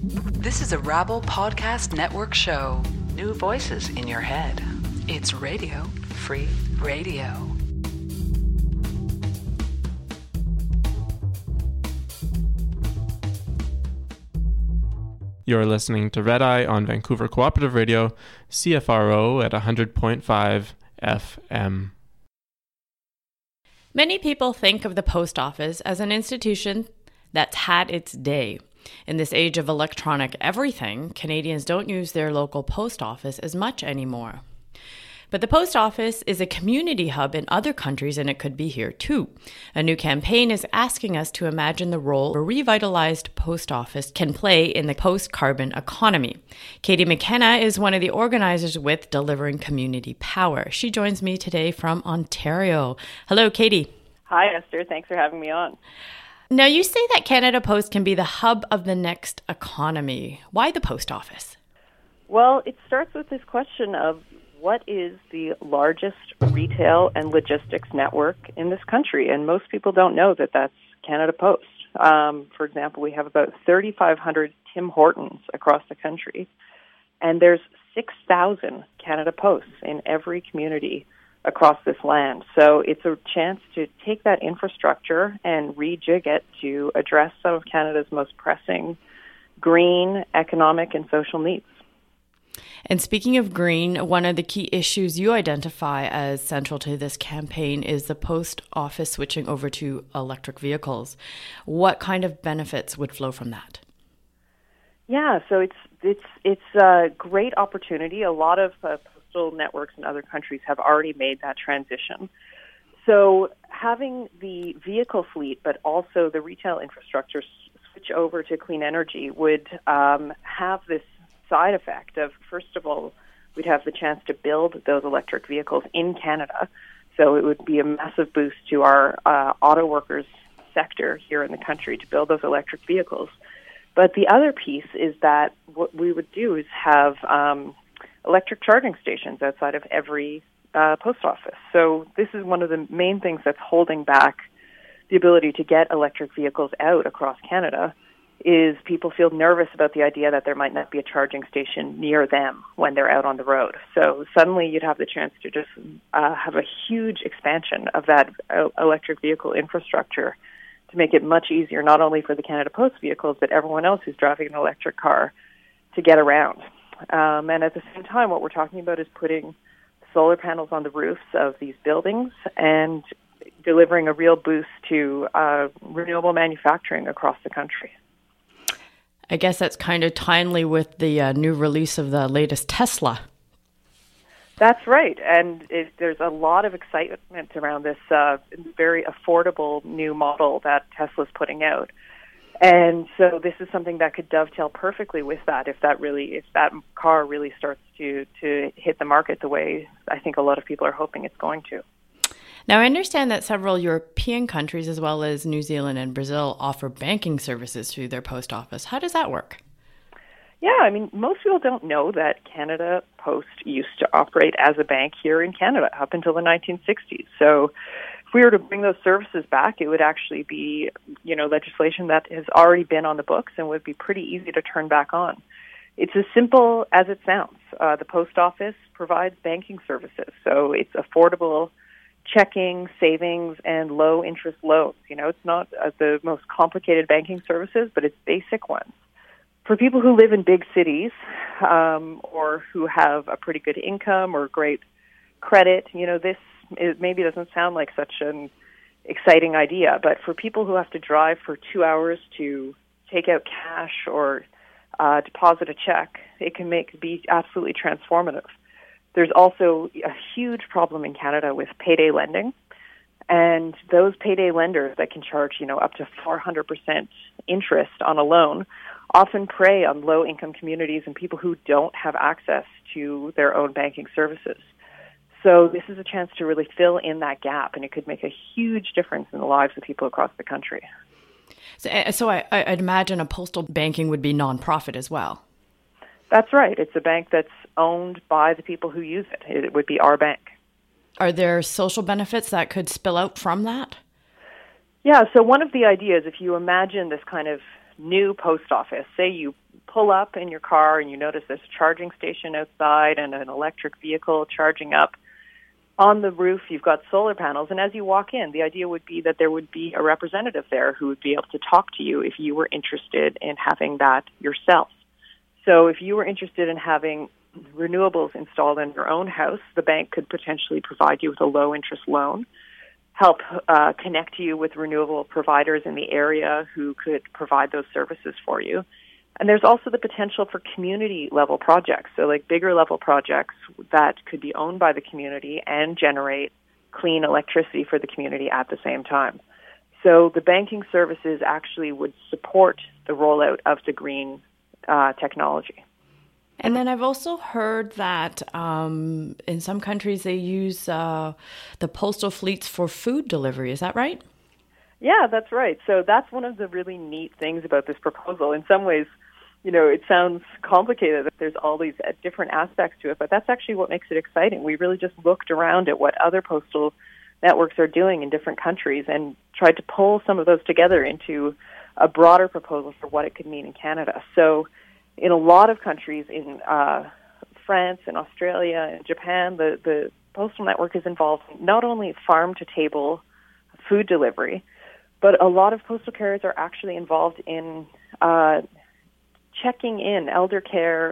This is a Rabble Podcast Network show. New voices in your head. It's Radio Free Radio. You're listening to Red Eye on Vancouver Cooperative Radio, CFRO at 100.5 FM. Many people think of the post office as an institution that's had its day. In this age of electronic everything, Canadians don't use their local post office as much anymore. But the post office is a community hub in other countries, and it could be here too. A new campaign is asking us to imagine the role a revitalized post office can play in the post-carbon economy. Katie McKenna is one of the organizers with Delivering Community Power. She joins me today from Ontario. Hello, Katie. Hi, Esther. Thanks for having me on. Now, you say that Canada Post can be the hub of the next economy. Why the post office? Well, it starts with this question of what is the largest retail and logistics network in this country? And most people don't know that that's Canada Post. For example, we have about 3,500 Tim Hortons across the country, and there's 6,000 Canada Posts in every community across this land. So it's a chance to take that infrastructure and rejig it to address some of Canada's most pressing green, economic, and social needs. And speaking of green, one of the key issues you identify as central to this campaign is the post office switching over to electric vehicles. What kind of benefits would flow from that? Yeah, so it's a great opportunity. A lot of postal networks in other countries have already made that transition. So having the vehicle fleet, but also the retail infrastructure switch over to clean energy would have this side effect of, first of all, we'd have the chance to build those electric vehicles in Canada. So it would be a massive boost to our auto workers sector here in the country to build those electric vehicles. But the other piece is that what we would do is have electric charging stations outside of every post office. So this is one of the main things that's holding back the ability to get electric vehicles out across Canada, is people feel nervous about the idea that there might not be a charging station near them when they're out on the road. So suddenly you'd have the chance to just have a huge expansion of that electric vehicle infrastructure to make it much easier, not only for the Canada Post vehicles, but everyone else who's driving an electric car to get around. And at the same time, what we're talking about is putting solar panels on the roofs of these buildings and delivering a real boost to renewable manufacturing across the country. I guess that's kind of timely with the new release of the latest Tesla. That's right. And there's a lot of excitement around this very affordable new model that Tesla's putting out. And so this is something that could dovetail perfectly with that if that car really starts to hit the market the way I think a lot of people are hoping it's going to. Now, I understand that several European countries, as well as New Zealand and Brazil, offer banking services through their post office. How does that work? Yeah, I mean, most people don't know that Canada Post used to operate as a bank here in Canada up until the 1960s. So if we were to bring those services back, it would actually be, legislation that has already been on the books and would be pretty easy to turn back on. It's as simple as it sounds. The post office provides banking services, so it's affordable checking, savings, and low-interest loans. It's not the most complicated banking services, but it's basic ones. For people who live in big cities or who have a pretty good income or great credit, this maybe doesn't sound like such an exciting idea. But for people who have to drive for 2 hours to take out cash or deposit a check, it can be absolutely transformative. There's also a huge problem in Canada with payday lending, and those payday lenders that can charge, up to 400% interest on a loan often prey on low-income communities and people who don't have access to their own banking services. So this is a chance to really fill in that gap, and it could make a huge difference in the lives of people across the country. So I'd imagine a postal banking would be nonprofit as well. That's right. It's a bank that's owned by the people who use it. It would be our bank. Are there social benefits that could spill out from that? Yeah, so one of the ideas, if you imagine this kind of new post office, say you pull up in your car and you notice there's a charging station outside and an electric vehicle charging up. On the roof, you've got solar panels, and as you walk in, the idea would be that there would be a representative there who would be able to talk to you if you were interested in having that yourself. So if you were interested in having renewables installed in your own house, the bank could potentially provide you with a low-interest loan, help connect you with renewable providers in the area who could provide those services for you. And there's also the potential for community-level projects, so like bigger-level projects that could be owned by the community and generate clean electricity for the community at the same time. So the banking services actually would support the rollout of the green technology. And then I've also heard that in some countries they use the postal fleets for food delivery. Is that right? Yeah, that's right. So that's one of the really neat things about this proposal. In some ways, it sounds complicated that there's all these different aspects to it, but that's actually what makes it exciting. We really just looked around at what other postal networks are doing in different countries and tried to pull some of those together into a broader proposal for what it could mean in Canada. So in a lot of countries, in France and Australia and Japan, the postal network is involved in not only farm-to-table food delivery, but a lot of postal carriers are actually involved in checking in elder care.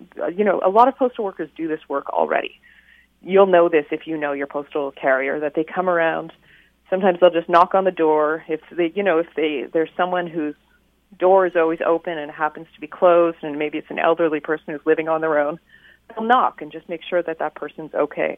A lot of postal workers do this work already. You'll know this if you know your postal carrier, that they come around. Sometimes they'll just knock on the door. If there's someone whose door is always open and happens to be closed, and maybe it's an elderly person who's living on their own, they'll knock and just make sure that that person's okay.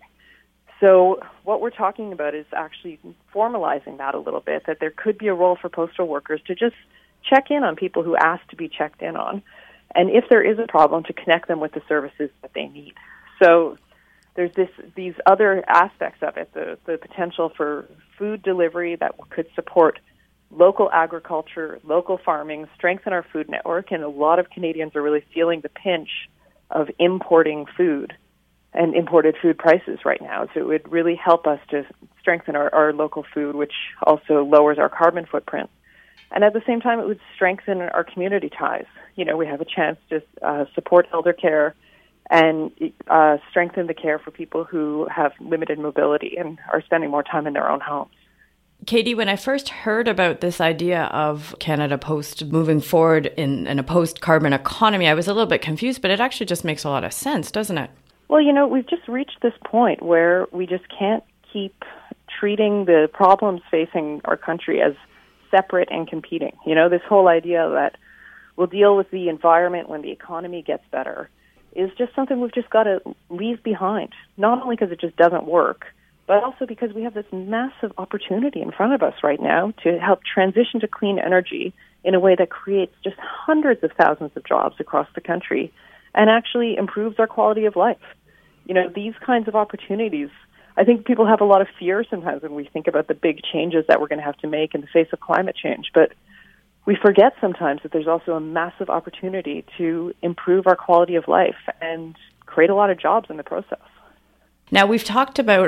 So what we're talking about is actually formalizing that a little bit, that there could be a role for postal workers to just check in on people who ask to be checked in on, and if there is a problem, to connect them with the services that they need. So there's these other aspects of it, the potential for food delivery that could support local agriculture, local farming, strengthen our food network, and a lot of Canadians are really feeling the pinch of importing food and imported food prices right now. So it would really help us to strengthen our local food, which also lowers our carbon footprint. And at the same time, it would strengthen our community ties. We have a chance to support elder care and strengthen the care for people who have limited mobility and are spending more time in their own homes. Katie, when I first heard about this idea of Canada Post moving forward in a post-carbon economy, I was a little bit confused, but it actually just makes a lot of sense, doesn't it? Well, we've just reached this point where we just can't keep treating the problems facing our country as separate and competing. This whole idea that we'll deal with the environment when the economy gets better is just something we've just got to leave behind, not only because it just doesn't work, but also because we have this massive opportunity in front of us right now to help transition to clean energy in a way that creates just hundreds of thousands of jobs across the country and actually improves our quality of life. These kinds of opportunities, I think people have a lot of fear sometimes when we think about the big changes that we're going to have to make in the face of climate change, but we forget sometimes that there's also a massive opportunity to improve our quality of life and create a lot of jobs in the process. Now, you've talked about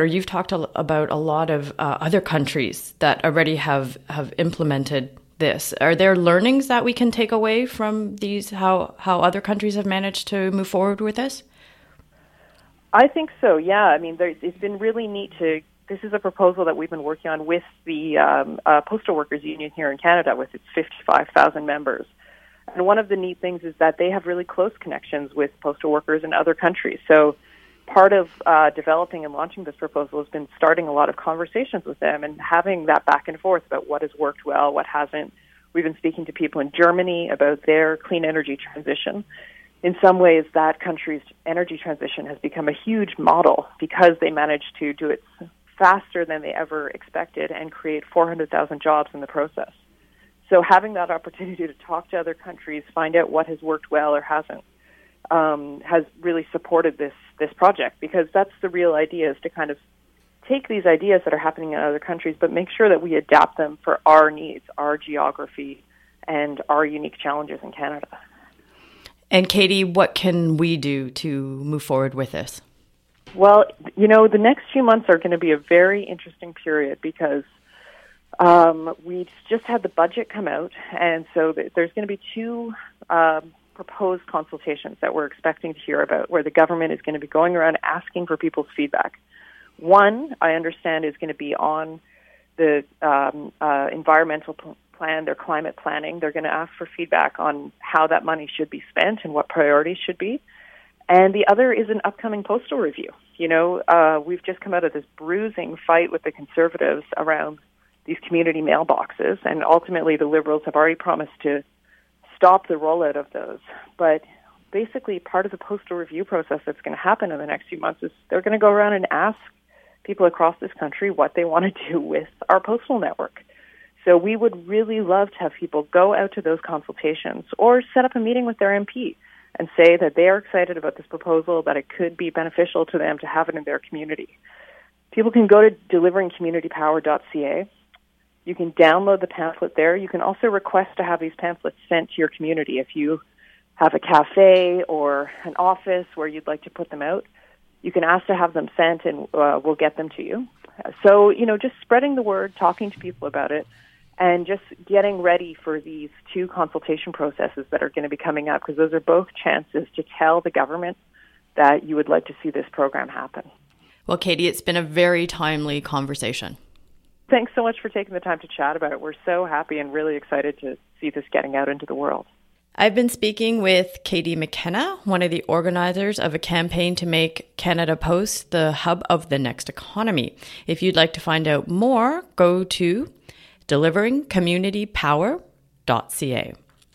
a lot of other countries that already have implemented this. Are there learnings that we can take away from these, how other countries have managed to move forward with this? I think so, yeah. It's been really neat this is a proposal that we've been working on with the Postal Workers Union here in Canada with its 55,000 members. And one of the neat things is that they have really close connections with postal workers in other countries. So part of developing and launching this proposal has been starting a lot of conversations with them and having that back and forth about what has worked well, what hasn't. We've been speaking to people in Germany about their clean energy transition. In some ways, that country's energy transition has become a huge model because they managed to do it faster than they ever expected and create 400,000 jobs in the process. So having that opportunity to talk to other countries, find out what has worked well or hasn't, has really supported this project, because that's the real idea, is to kind of take these ideas that are happening in other countries, but make sure that we adapt them for our needs, our geography, and our unique challenges in Canada. And Katie, what can we do to move forward with this? Well, the next few months are going to be a very interesting period because we just had the budget come out, and so there's going to be two proposed consultations that we're expecting to hear about, where the government is going to be going around asking for people's feedback. One, I understand, is going to be on the environmental plan, their climate planning. They're going to ask for feedback on how that money should be spent and what priorities should be. And the other is an upcoming postal review. You know, we've just come out of this bruising fight with the Conservatives around these community mailboxes, and ultimately the Liberals have already promised to stop the rollout of those. But basically part of the postal review process that's going to happen in the next few months is they're going to go around and ask people across this country what they want to do with our postal network. So we would really love to have people go out to those consultations or set up a meeting with their MP and say that they are excited about this proposal, that it could be beneficial to them to have it in their community. People can go to deliveringcommunitypower.ca. You can download the pamphlet there. You can also request to have these pamphlets sent to your community. If you have a cafe or an office where you'd like to put them out, you can ask to have them sent, and we'll get them to you. So, you know, just spreading the word, talking to people about it, and just getting ready for these two consultation processes that are going to be coming up, because those are both chances to tell the government that you would like to see this program happen. Well, Katie, it's been a very timely conversation. Thanks so much for taking the time to chat about it. We're so happy and really excited to see this getting out into the world. I've been speaking with Katie McKenna, one of the organizers of a campaign to make Canada Post the hub of the next economy. If you'd like to find out more, go to deliveringcommunitypower.ca.